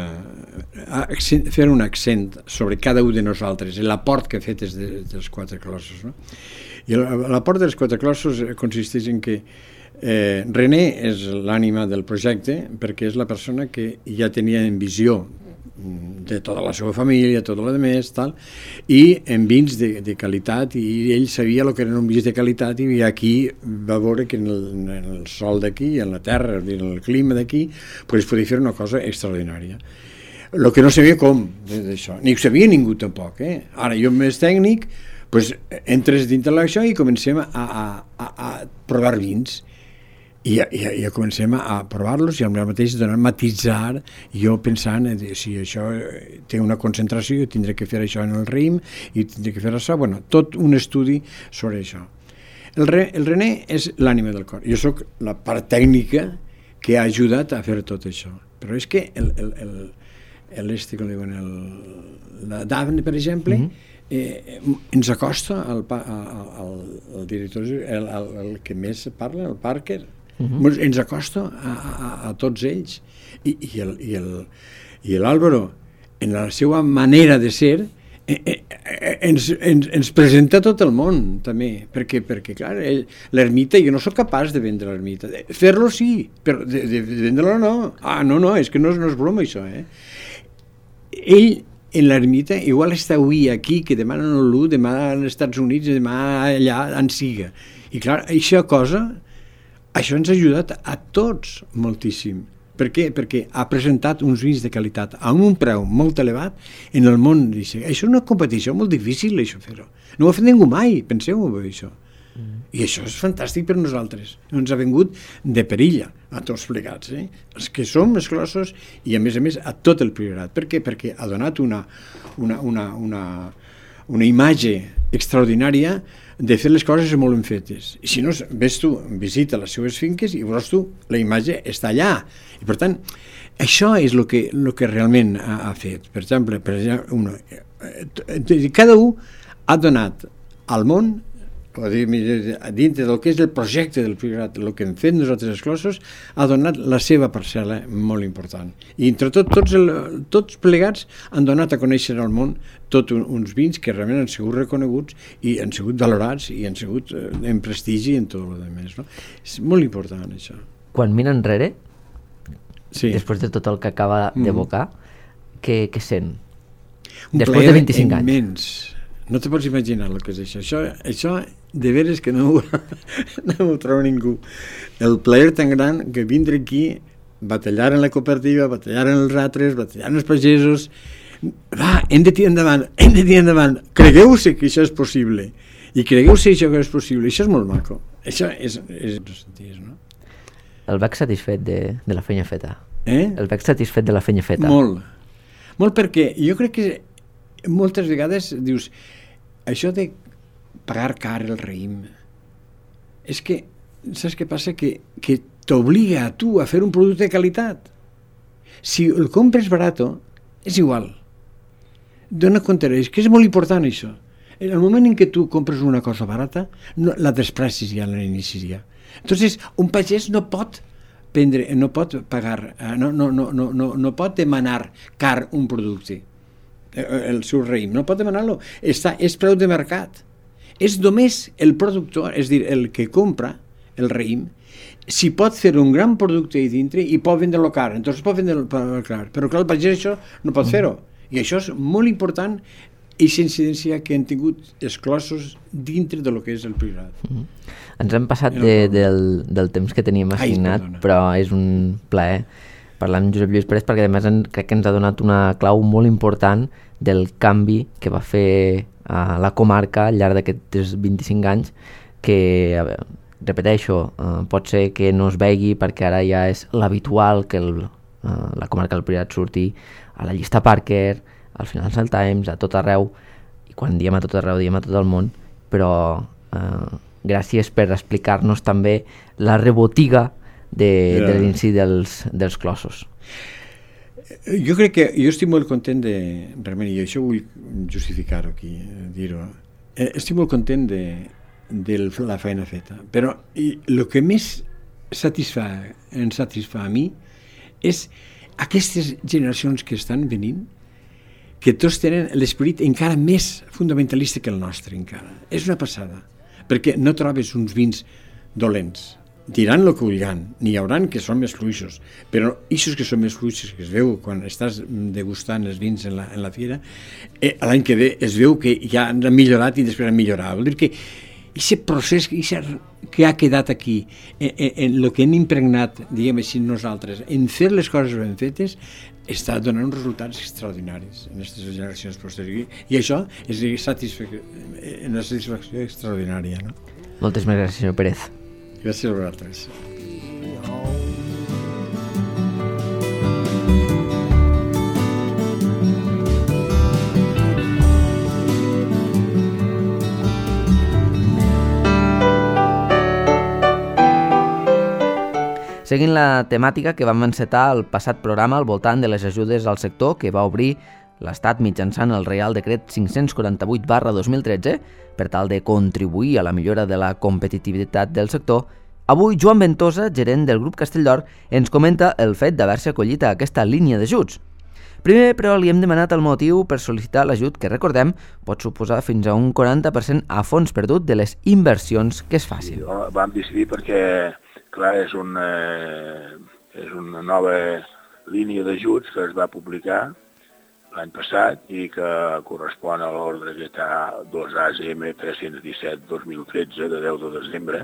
eh, fer un accent sobre cada un de nosaltres, l'aport que ha fet des de, dels quatre clossos. No? I l'aport dels quatre clossos consisteix en que eh, René és l'ànima del projecte perquè és la persona que ja tenia en visió de tota la seva família, tot el més, tal, i en vins de, de qualitat, i ell sabia el que eren un vins de qualitat, i aquí va veure que en el, en el sol d'aquí, en la terra, en el clima d'aquí, pues, podia fer una cosa extraordinària. El que no sabia com, d'això, ni ho sabia ningú tampoc, eh? Ara, jo més tècnic, pues, entres dintre d'això i comencem a, a, a, a provar vins. I ja, ja, ja comencem a provar-los i al mateix donar matitzar, jo pensant eh, si això té una concentració, jo tindré que fer això en el raïm i tindré que fer això, bueno, tot un estudi sobre això. El, re, el René és l'ànima del cor, jo sóc la part tècnica que ha ajudat a fer tot això, però és que el, el, el, el, este, com diuen, el, la Daphne, per exemple, mm-hmm. eh, ens acosta al, al, al, al director, el, el, el que més parla, el Parker, Uh-huh. ens acosta a, a, a tots ells i, i, el, i, el, i l'Àlvaro en la seva manera de ser eh, eh, ens, ens, ens presenta tot el món també, perquè, perquè clar, l'ermita, jo no sóc capaç de vendre l'ermita, fer-lo sí, però de, de, de vendre-lo no, ah no, no, és que no, no és broma això, eh? Ell en l'ermita igual està avui aquí, que demà no l'u, demà als Estats Units, demà allà, en siga, i clar, això cosa això ens ha ajudat a tots moltíssim. Per què? Perquè ha presentat uns vins de qualitat a un preu molt elevat en el món. Això és una competició molt difícil, això fer-ho. No ho ha fet ningú mai, penseu-ho, això. Mm. I això és fantàstic per nosaltres. Ens ha vingut de perilla a tots plegats, eh? Els que som exclosos i, a més a més, a tot el priorat. Per què? Perquè ha donat una, una, una, una, una imatge extraordinària de fer les coses molt ben fetes. I si no, ves tu, visita les seues finques i veuràs tu, la imatge està allà. I per tant, això és el que, el que realment ha, ha fet. Per exemple, per exemple uno, cada un ha donat al món, o dintre del que és el projecte del Priorat, el que hem fet nosaltres exclosos, ha donat la seva parcel·la molt important. I entre tot, tots, el, tots plegats han donat a conèixer al món tots un, uns vins que realment han sigut reconeguts i han sigut valorats i han sigut eh, en prestigi i en tot el més. No? És molt important això. Quan mira enrere, sí. Després de tot el que acaba mm. d'evocar, què, què sent? Un després de vint-i-cinc anys. Immens. No te pots imaginar el que és això. Això, això de veres que no, no ho troba ningú. El plaer tan gran que vindre aquí, batallar en la cooperativa, batallar en els altres, batallar en els pagesos. Va, hem de tirar endavant, hem de tirar endavant. Cregueu-se que això és possible. I cregueu-se això que és possible. Això és molt maco. Això és... és, és no? El veig satisfet de, de la feina feta. Eh? El veig satisfet de la feina feta. Molt. Molt perquè jo crec que moltes vegades dius, això de pagar car el raïm, és que, saps què passa? Que, que t'obliga a tu a fer un producte de qualitat. Si el compres barato, és igual. Dona compte, és que és molt important això. En el moment en què tu compres una cosa barata, no, la desprecis ja a l'inici ja. Entonces, un pagès no pot prendre, no pot pagar, no, no, no, no, no, no pot demanar car un producte. El seu raïm, no pot demanar-lo, està, és preu de mercat. És només el productor, és dir, el que compra el raïm, si pot fer un gran producte ahí dintre i pot vendre-lo car, entonces pot vendre-lo car, però clar, el pagès això no pot fer-ho, i això és molt important i incidència que han tingut exclosos dintre de lo que és el Priorat. Mm. Ens hem passat de, del, del temps que teníem assignat, Ai, però és un plaer parlar amb Josep Lluís Pérez, perquè a més en, crec que ens ha donat una clau molt important del canvi que va fer a la comarca al llarg d'aquests vint-i-cinc anys, que, a veure, repeteixo, eh, pot ser que no es vegi perquè ara ja és l'habitual que el, eh, la comarca del Priorat surti a la llista Parker, al Financial Times, a tot arreu, i quan diem a tot arreu diem a tot el món, però eh, gràcies per explicar-nos també la rebotiga de, ja. de l'inici dels, dels clossos. Jo crec que jo estic molt content de, realment, i això vull justificar-ho aquí, dir-ho, eh, estic molt content de, de la feina feta, però el que més satisfà, em satisfà a mi és aquestes generacions que estan venint, que tots tenen l'esperit encara més fundamentalista que el nostre encara. És una passada, perquè no trobes uns vins dolents. Diran el que vulguin, n'hi haurà que són més fluixos, però aquests que són més fluixos, que es veu quan estàs degustant els vins en la, en la fira, eh, l'any que ve es veu que ja han millorat i després han millorat. Vol dir que aquest procés que ha quedat aquí, en, en el que hem impregnat, diguem així, nosaltres, en fer les coses ben fetes, està donant uns resultats extraordinaris en aquestes generacions posteriors. I això és satisfac... una satisfacció extraordinària. No? Moltes gràcies, senyor Pérez. Gràcies a vosaltres. Seguint la temàtica que vam encetar el passat programa al voltant de les ajudes al sector que va obrir l'Estat mitjançant el Reial Decret cinc-cents quaranta-vuit barra dos mil tretze per tal de contribuir a la millora de la competitivitat del sector, avui Joan Ventosa, gerent del grup Castelldor, ens comenta el fet d'haver-se acollit a aquesta línia d'ajuts. Primer, però, li hem demanat el motiu per sol·licitar l'ajut que, recordem, pot suposar fins a un quaranta per cent a fons perdut de les inversions que es facin. Sí, vam decidir perquè, clar, és una, és una nova línia d'ajuts que es va publicar l'any passat i que correspon a l'ordre que està dos A S M tres-cents disset dos mil tretze de deu de desembre,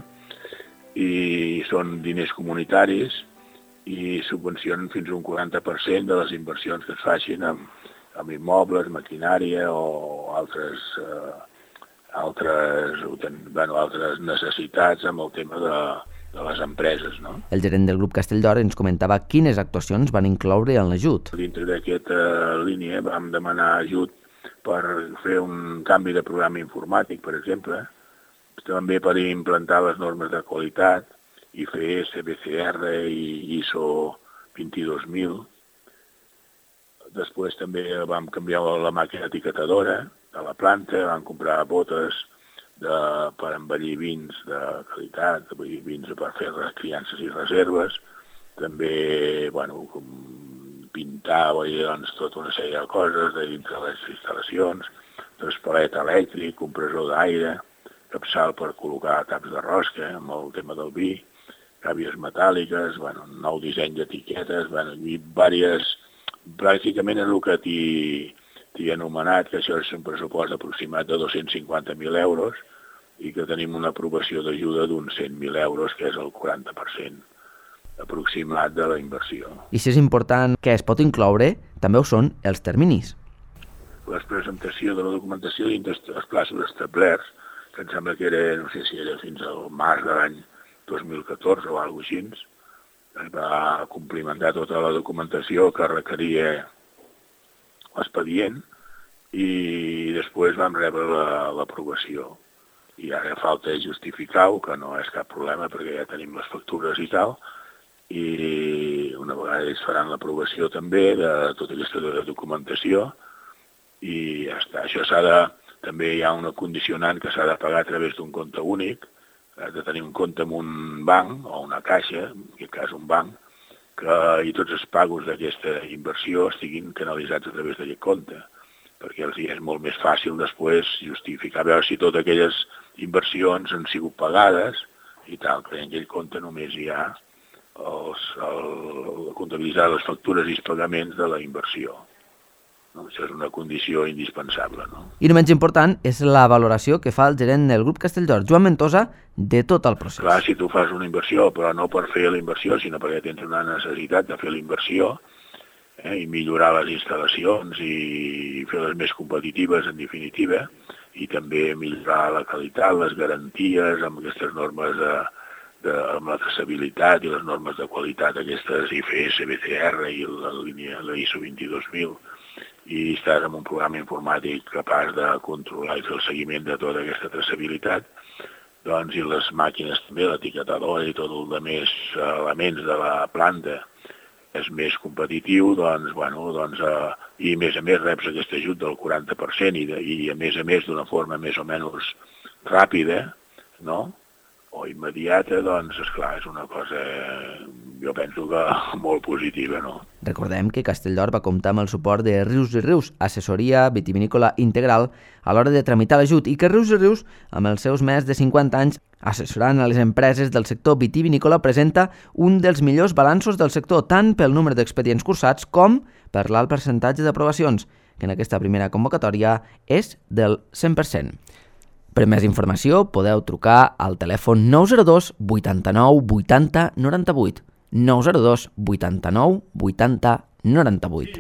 i són diners comunitaris i subvencionen fins a un quaranta per cent de les inversions que es facin amb, amb immobles, maquinària o altres, eh, altres, bueno, altres necessitats amb el tema de, de les empreses. No? El gerent del grup Castelldor ens comentava quines actuacions van incloure en l'ajut. Dintre d'aquesta línia vam demanar ajut per fer un canvi de programa informàtic, per exemple, també per implantar les normes de qualitat i fer C B C R i I S O vint-i-dos mil. Després també vam canviar la màquina etiquetadora de la planta, vam comprar botes de, per envellir vins de qualitat, vins per fer criances i reserves, també, bueno, pintar, doncs, tota una sèrie de coses de dintre de les instal·lacions, despalet elèctric, compressor d'aire, capçal per col·locar taps de rosca amb el tema del vi, gàbies metàl·liques, bueno, nou disseny d'etiquetes, bueno, i diverses, pràcticament és el que t'hi he anomenat, que això és un pressupost aproximat de dos-cents cinquanta mil euros i que tenim una aprovació d'ajuda d'uns cent mil euros, que és el quaranta per cent aproximat de la inversió. I si és important que es pot incloure, també ho són els terminis. La presentació de la documentació dins dels plaços establerts, que em sembla que era, no sé si era fins al març de l'any dos mil catorze o alguna cosa així, es va complimentar tota la documentació que requeria l'expedient i després vam rebre l'aprovació. I ara falta justificar-ho, que no és cap problema perquè ja tenim les factures i tal, i una vegada ells faran l'aprovació també de tota aquesta documentació i ja està. Això s'ha de... També hi ha una condicionant que s'ha de pagar a través d'un compte únic, has de tenir un compte en un banc o una caixa, en aquest cas un banc, que i tots els pagos d'aquesta inversió estiguin canalitzats a través d'aquest compte, perquè els és molt més fàcil després justificar, veure si totes aquelles inversions han sigut pagades i tal, perquè en aquell compte només hi ha els, el, comptabilitzar les factures i els pagaments de la inversió. No? Això és una condició indispensable. No? I no menys important és la valoració que fa el gerent del grup Castelldor, Joan Ventosa, de tot el procés. Clar, si tu fas una inversió, però no per fer la inversió, sinó perquè tens una necessitat de fer la inversió, eh, i millorar les instal·lacions i fer-les més competitives, en definitiva, i també millorar la qualitat, les garanties, amb aquestes normes de, de, amb la traçabilitat i les normes de qualitat, aquestes I F S, B C R i la línia, la I S O vint-i-dos mil, i estàs amb un programa informàtic capaç de controlar i fer el seguiment de tota aquesta traçabilitat, doncs, i les màquines també, l'etiquetador i tot el de més elements de la planta és més competitiu, doncs, bueno, doncs, eh, i a més a més reps aquest ajut del quaranta per cent i, de, i a més a més d'una forma més o menys ràpida, no?, o immediata, doncs, esclar, és una cosa, jo penso que molt positiva, no? Recordem que Castelldor va comptar amb el suport de Rius i Rius, assessoria vitivinícola integral, a l'hora de tramitar l'ajut, i que Rius i Rius, amb els seus més de cinquanta anys, assessorant a les empreses del sector vitivinícola, presenta un dels millors balanços del sector, tant pel número d'expedients cursats com per l'alt percentatge d'aprovacions, que en aquesta primera convocatòria és del cent per cent. Per més informació podeu trucar al telèfon nou zero dos vuitanta-nou vuitanta noranta-vuit, nou zero dos vuitanta-nou vuitanta noranta-vuit.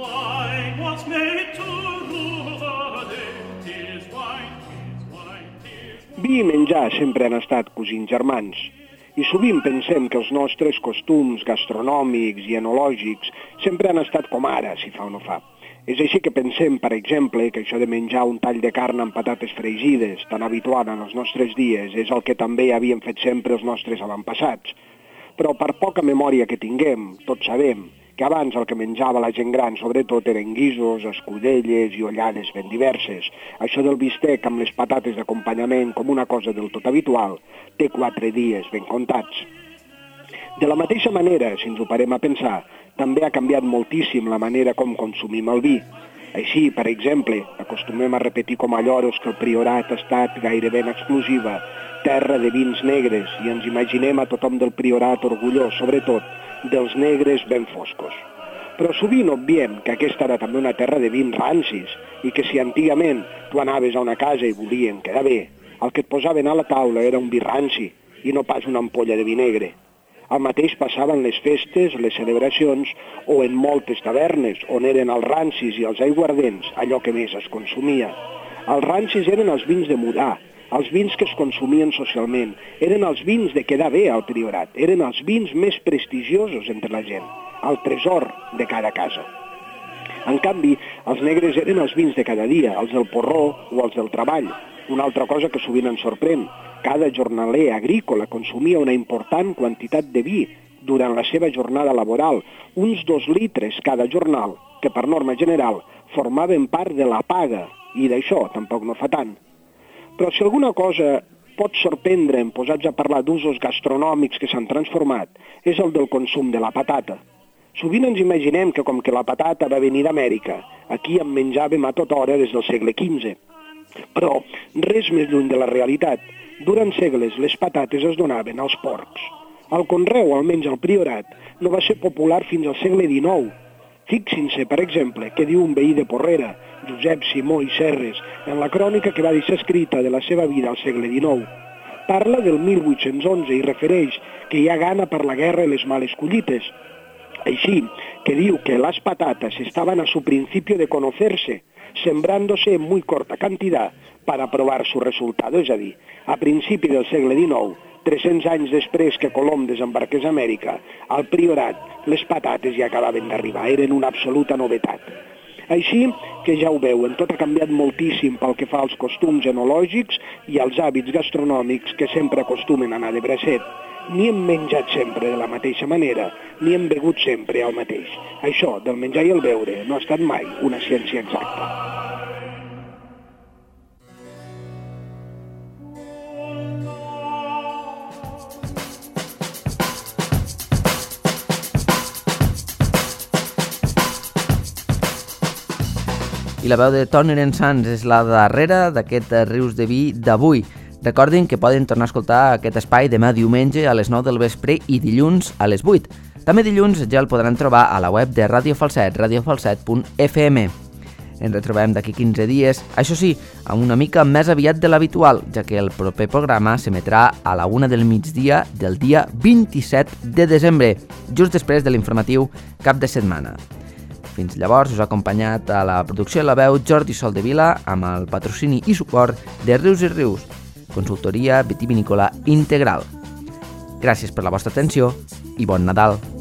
Vi i menjar sempre han estat cosins germans, i sovint pensem que els nostres costums gastronòmics i enològics sempre han estat com ara, si fa o no fa. És així que pensem, per exemple, que això de menjar un tall de carn amb patates fregides, tan habitual en els nostres dies, és el que també havien fet sempre els nostres avantpassats. Però per poca memòria que tinguem, tots sabem que abans el que menjava la gent gran sobretot eren guisos, escudelles i ollades ben diverses. Això del bistec amb les patates d'acompanyament com una cosa del tot habitual té quatre dies ben comptats. De la mateixa manera, si ens ho parem a pensar, també ha canviat moltíssim la manera com consumim el vi. Així, per exemple, acostumem a repetir com a lloros que el Priorat ha estat gairebé en exclusiva terra de vins negres i ens imaginem a tothom del Priorat orgullós, sobretot, dels negres ben foscos. Però sovint obviem que aquesta era també una terra de vins rancis i que si antigament tu anaves a una casa i volien quedar bé, el que et posaven a la taula era un vi ranci i no pas una ampolla de vi negre. El mateix passava en les festes, les celebracions o en moltes tavernes, on eren els rancis i els aiguardents allò que més es consumia. Els rancis eren els vins de mudar, els vins que es consumien socialment, eren els vins de quedar bé al Priorat, eren els vins més prestigiosos entre la gent, el tresor de cada casa. En canvi, els negres eren els vins de cada dia, els del porró o els del treball. Una altra cosa que sovint ens sorprèn, cada jornaler agrícola consumia una important quantitat de vi durant la seva jornada laboral, uns dos litres cada jornal, que per norma general formaven part de la paga, i d'això tampoc no fa tant. Però si alguna cosa pot sorprendre en posats a parlar d'usos gastronòmics que s'han transformat, és el del consum de la patata. Sovint ens imaginem que com que la patata va venir d'Amèrica, aquí en menjàvem a tota hora des del segle quinze. Però res més lluny de la realitat. Durant segles les patates es donaven als porcs. El conreu, almenys al Priorat, no va ser popular fins al segle dinou. Fixin-se, per exemple, que diu un veí de Porrera, Josep Simó i Serres, en la crònica que va deixar escrita de la seva vida al segle dinou. Parla del mil vuit-cents onze i refereix que hi ha gana per la guerra i les males collites. Així que diu que las patatas estaban a su principio de conocerse, sembrándose en muy corta cantidad para probar su resultado, és a dir, a principi del segle dinou, tres-cents anys després que Colom desembarqués a Amèrica, al Priorat les patates ja acabaven d'arribar, eren una absoluta novetat. Així que ja ho veuen, tot ha canviat moltíssim pel que fa als costums enològics i als hàbits gastronòmics que sempre acostumen a anar de bracet. Ni hem menjat sempre de la mateixa manera, ni hem begut sempre el mateix. Això del menjar i el beure no ha estat mai una ciència exacta. I la veu de Toni Eren Sans és la darrera d'aquest Rius de Vi d'avui. Recordin que poden tornar a escoltar aquest espai demà diumenge a les nou del vespre i dilluns a les vuit. També dilluns ja el podran trobar a la web de Ràdio Falset, radio falset punt f m. Ens retrobem d'aquí quinze dies, això sí, amb una mica més aviat de l'habitual, ja que el proper programa s'emetrà a la una del migdia del dia vint-i-set de desembre, just després de l'informatiu cap de setmana. Fins llavors us ha acompanyat a la producció i la veu Jordi Soldevila amb el patrocini i suport de Rius i Rius, consultoria vitivinícola integral. Gràcies per la vostra atenció i bon Nadal!